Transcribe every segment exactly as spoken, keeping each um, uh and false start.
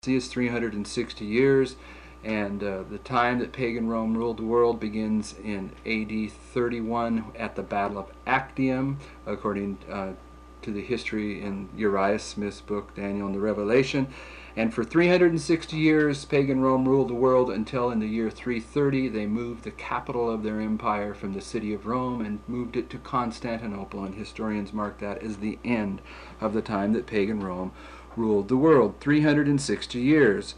is three hundred sixty years, and uh, the time that pagan Rome ruled the world begins in A D thirty-one at the Battle of Actium, according uh, to the history in Uriah Smith's book, Daniel and the Revelation. And for three hundred sixty years, pagan Rome ruled the world until in the year three thirty they moved the capital of their empire from the city of Rome and moved it to Constantinople, and historians mark that as the end of the time that pagan Rome ruled the world, three hundred sixty years.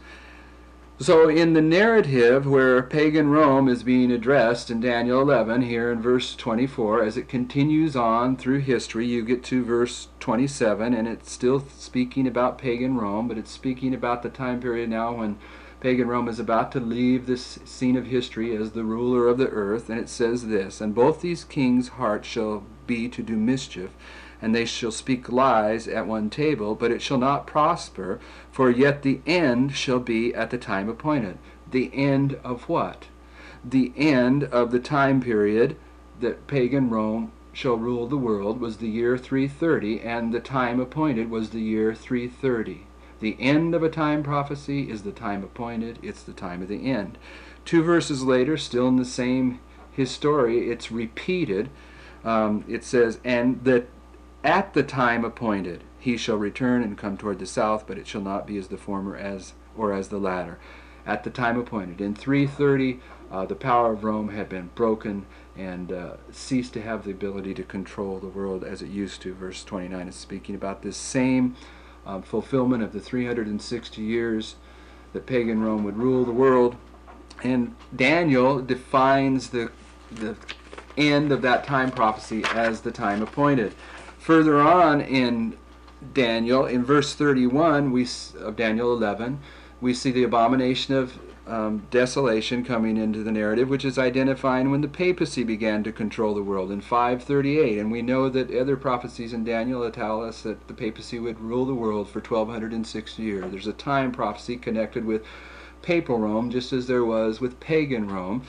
So in the narrative where pagan Rome is being addressed in Daniel eleven, here in verse twenty-four, as it continues on through history, you get to verse twenty-seven, and it's still speaking about pagan Rome, but it's speaking about the time period now when pagan Rome is about to leave this scene of history as the ruler of the earth. And it says this: "And both these kings' hearts shall be to do mischief, and they shall speak lies at one table, but it shall not prosper, for yet the end shall be at the time appointed." The end of what? The end of the time period that pagan Rome shall rule the world was the year three thirty, and the time appointed was the year three thirty. The end of a time prophecy is the time appointed. It's the time of the end. Two verses later, still in the same history, it's repeated. Um, it says, "And that at the time appointed he shall return and come toward the south, but it shall not be as the former as or as the latter." At the time appointed. In three thirty, uh, the power of Rome had been broken and uh, ceased to have the ability to control the world as it used to. Verse twenty-nine is speaking about this same um, fulfillment of the three hundred sixty years that pagan Rome would rule the world. And Daniel defines the, the end of that time prophecy as the time appointed. Further on in Daniel, in verse thirty-one we, of Daniel eleven, we see the abomination of um, desolation coming into the narrative, which is identifying when the papacy began to control the world in five thirty-eight. And we know that other prophecies in Daniel tell us that the papacy would rule the world for twelve sixty years. There's a time prophecy connected with papal Rome, just as there was with pagan Rome.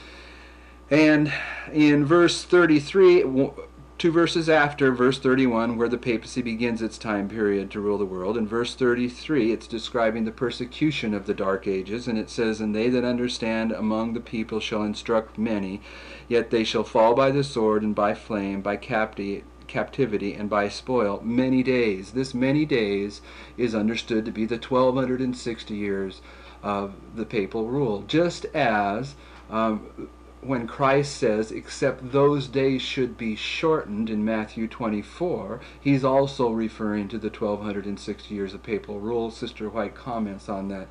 And in verse thirty-three, two verses after verse thirty-one, where the papacy begins its time period to rule the world, in verse thirty-three it's describing the persecution of the Dark Ages, and it says, "And they that understand among the people shall instruct many, yet they shall fall by the sword and by flame, by capti captivity and by spoil many days." This many days is understood to be the twelve sixty years of the papal rule, just as um, when Christ says, "Except those days should be shortened," in Matthew twenty-four, he's also referring to the twelve sixty years of papal rule. Sister White comments on that